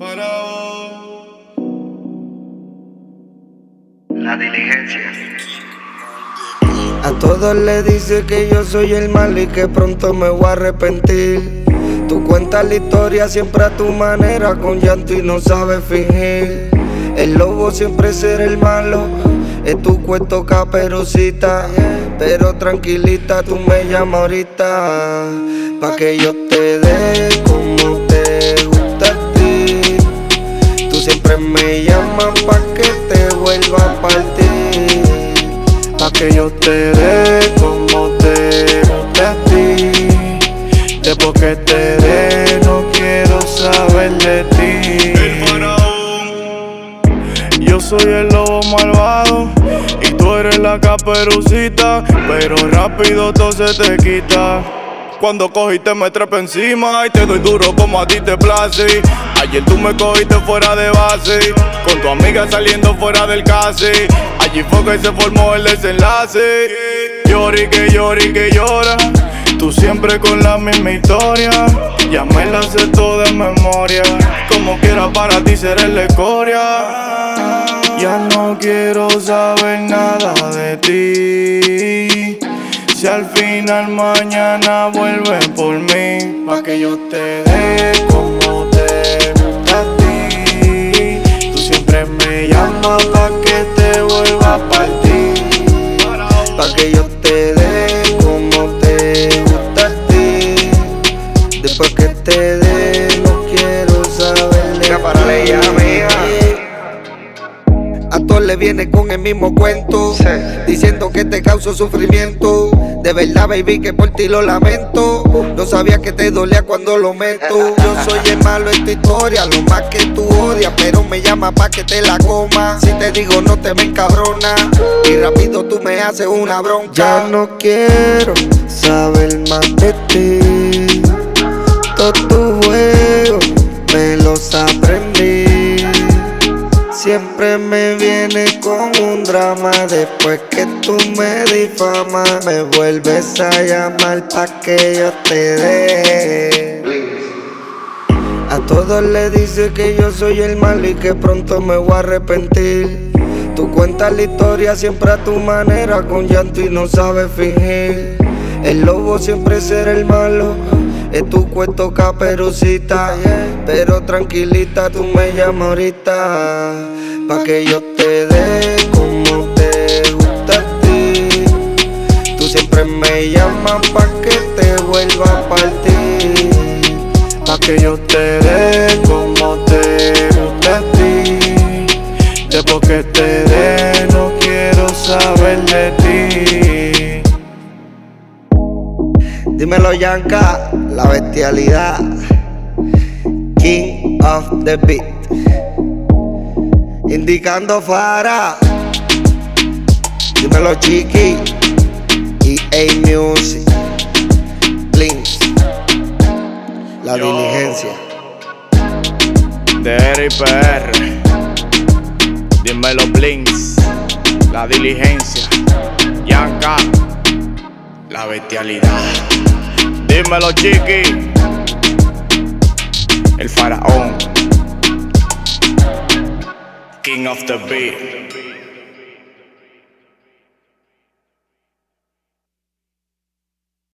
La diligencia. A todos le dice que yo soy el mal y que pronto me voy a arrepentir. Tú cuentas la historia siempre a tu manera, con llanto y no sabes fingir. El lobo siempre será el malo, es tu cuento Caperucita. Pero tranquilita, tú me llamas ahorita, pa' que yo te dé como te gusta a ti. Tú siempre me llamas pa' que te vuelva a partir, pa' que yo te dé como te gusta a ti. Después que te dé no quiero saber de ti. El faraón. Yo soy el lobo malvado y tú eres la Caperucita, pero rápido todo se te quita cuando cogiste me trepa encima y te doy duro como a ti te place. Ayer tú me cogiste fuera de base, con tu amiga saliendo fuera del case. Allí fue que se formó el desenlace. Llori que llora, tú siempre con la misma historia. Ya me la sé toda de memoria, como quiera para ti seré la escoria. Ya no quiero saber nada de ti. Si al final mañana vuelves por mí, pa' que yo te dé como te gusta a ti. Tú siempre me llamas pa' que te vuelva a partir, pa' que yo te dé como te gusta a ti. Después que te dé no quiero saber de ti. A todos le viene con el mismo cuento, diciendo que te causo sufrimiento. De verdad, baby, que por ti lo lamento. No sabía que te dolía cuando lo meto. Yo soy el malo en tu historia, lo más que tú odias, pero me llama pa' que te la coma. Si te digo no te me encabrona y rápido tú me haces una bronca. Ya no quiero saber más de ti. Todos tus juegos me los aprendí. Siempre me vienes con un drama. Después que tú me difamas, me vuelves a llamar pa' que yo te dé. A todos le dice que yo soy el mal y que pronto me voy a arrepentir. Tú cuentas la historia siempre a tu manera, con llanto y no sabes fingir. El lobo siempre será el malo, es tu cuento Caperucita. Pero tranquilita, tú me llamas ahorita, pa' que yo te dé como te gusta a ti. Tú siempre me llamas pa' que te vuelva a partir, pa' que yo te dé como te gusta a ti. Después que te dé no quiero saber de ti. Dímelo, Yanka, la bestialidad, King of the Beat, indicando Fara. Dímelo, Chiqui, EA Music, Blinks, la diligencia. DR y PR, dímelo Blinks, la diligencia. Yanka, la bestialidad. Dímelo Chiqui, el faraón, King of the Beat.